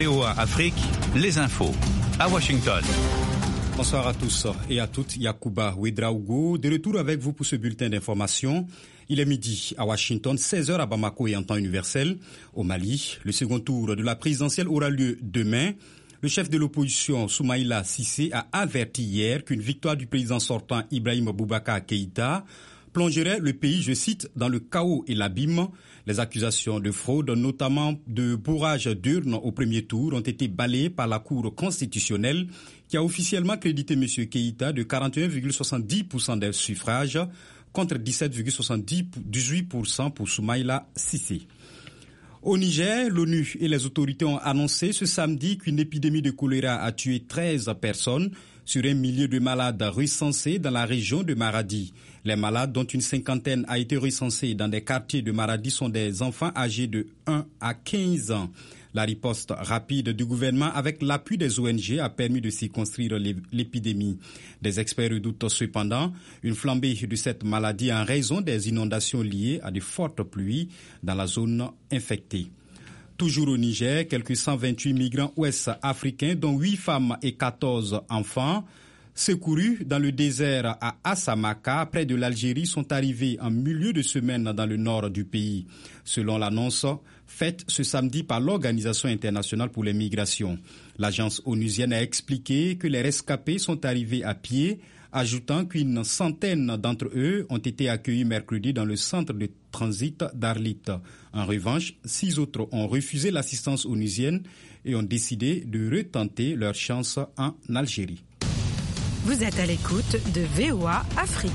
VOA Afrique, les infos, à Washington. Bonsoir à tous et à toutes, Yacouba Ouedraogo, de retour avec vous pour ce bulletin d'information. Il est midi à Washington, 16h à Bamako et en temps universel. Au Mali, le second tour de la présidentielle aura lieu demain. Le chef de l'opposition, Soumaïla Cissé, a averti hier qu'une victoire du président sortant Ibrahim Boubacar Keïta plongerait le pays, je cite, dans le chaos et l'abîme. Les accusations de fraude, notamment de bourrage d'urnes au premier tour, ont été balayées par la Cour constitutionnelle qui a officiellement crédité M. Keïta de 41,70% des suffrages contre 17,78% pour Soumaïla Cissé. Au Niger, l'ONU et les autorités ont annoncé ce samedi qu'une épidémie de choléra a tué 13 personnes sur un millier de malades recensés dans la région de Maradi. Les malades, dont une cinquantaine a été recensée dans des quartiers de Maradi, sont des enfants âgés de 1 à 15 ans. La riposte rapide du gouvernement avec l'appui des ONG a permis de circonscrire l'épidémie. Des experts redoutent cependant une flambée de cette maladie en raison des inondations liées à de fortes pluies dans la zone infectée. Toujours au Niger, quelques 128 migrants ouest-africains, dont 8 femmes et 14 enfants, secourus dans le désert à Assamaka, près de l'Algérie, sont arrivés en milieu de semaine dans le nord du pays, selon l'annonce faite ce samedi par l'Organisation internationale pour les migrations. L'agence onusienne a expliqué que les rescapés sont arrivés à pied, ajoutant qu'une centaine d'entre eux ont été accueillis mercredi dans le centre de transit d'Arlit. En revanche, 6 autres ont refusé l'assistance onusienne et ont décidé de retenter leur chance en Algérie. Vous êtes à l'écoute de VOA Afrique.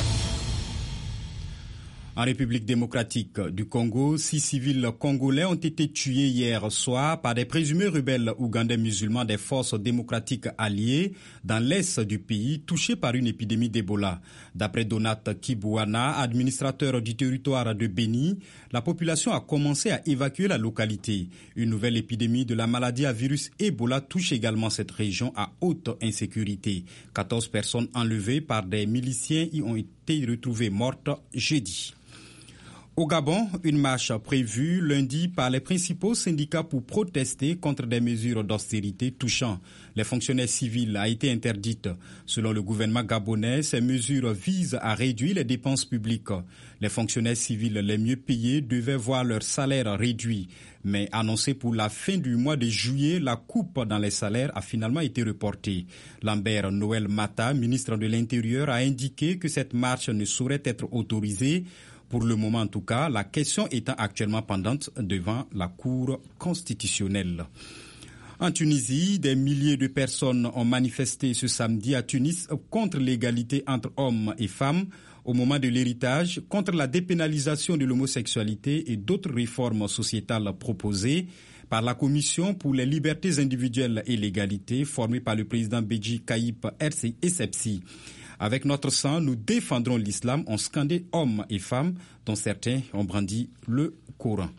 En République démocratique du Congo, 6 civils congolais ont été tués hier soir par des présumés rebelles ougandais musulmans des forces démocratiques alliées dans l'est du pays, touchés par une épidémie d'Ebola. D'après Donat Kibouana, administrateur du territoire de Beni, la population a commencé à évacuer la localité. Une nouvelle épidémie de la maladie à virus Ebola touche également cette région à haute insécurité. 14 personnes enlevées par des miliciens y ont été retrouvées mortes jeudi. Au Gabon, une marche prévue lundi par les principaux syndicats pour protester contre des mesures d'austérité touchant les fonctionnaires civils a été interdite. Selon le gouvernement gabonais, ces mesures visent à réduire les dépenses publiques. Les fonctionnaires civils les mieux payés devaient voir leur salaire réduit. Mais annoncé pour la fin du mois de juillet, la coupe dans les salaires a finalement été reportée. Lambert Noël Mata, ministre de l'Intérieur, a indiqué que cette marche ne saurait être autorisée. Pour le moment, en tout cas, la question étant actuellement pendante devant la Cour constitutionnelle. En Tunisie, des milliers de personnes ont manifesté ce samedi à Tunis contre l'égalité entre hommes et femmes au moment de l'héritage, contre la dépénalisation de l'homosexualité et d'autres réformes sociétales proposées par la Commission pour les libertés individuelles et l'égalité, formée par le président Béji Caïb Essebsi. Avec notre sang, nous défendrons l'islam, ont scandé hommes et femmes, dont certains ont brandi le Coran.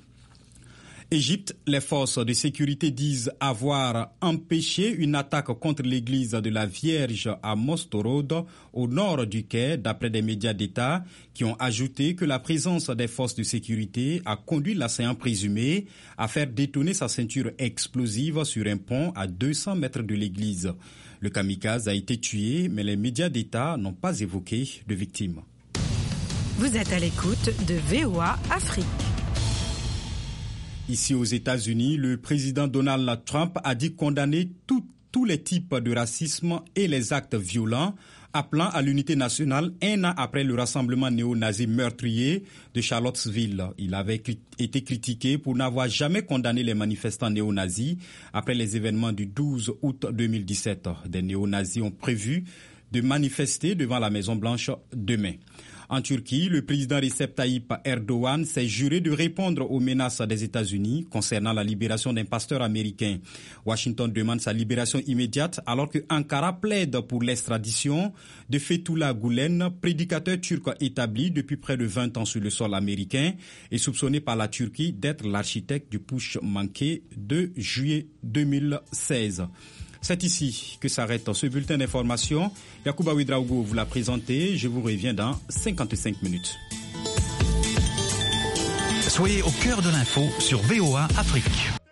Égypte, les forces de sécurité disent avoir empêché une attaque contre l'église de la Vierge à Mostorod, au nord du Caire, d'après des médias d'État qui ont ajouté que la présence des forces de sécurité a conduit l'assaillant présumé à faire détonner sa ceinture explosive sur un pont à 200 mètres de l'église. Le kamikaze a été tué, mais les médias d'État n'ont pas évoqué de victimes. Vous êtes à l'écoute de VOA Afrique. Ici aux États-Unis, le président Donald Trump a dit condamner tous les types de racisme et les actes violents, appelant à l'unité nationale un an après le rassemblement néo-nazi meurtrier de Charlottesville. Il avait été critiqué pour n'avoir jamais condamné les manifestants néo-nazis après les événements du 12 août 2017. Des néo-nazis ont prévu de manifester devant la Maison-Blanche demain. En Turquie, le président Recep Tayyip Erdogan s'est juré de répondre aux menaces des États-Unis concernant la libération d'un pasteur américain. Washington demande sa libération immédiate alors que Ankara plaide pour l'extradition de Fethullah Gülen, prédicateur turc établi depuis près de 20 ans sur le sol américain et soupçonné par la Turquie d'être l'architecte du putsch manqué de juillet 2016. C'est ici que s'arrête ce bulletin d'information. Yacouba Ouedraogo vous l'a présenté. Je vous reviens dans 55 minutes. Soyez au cœur de l'info sur VOA Afrique.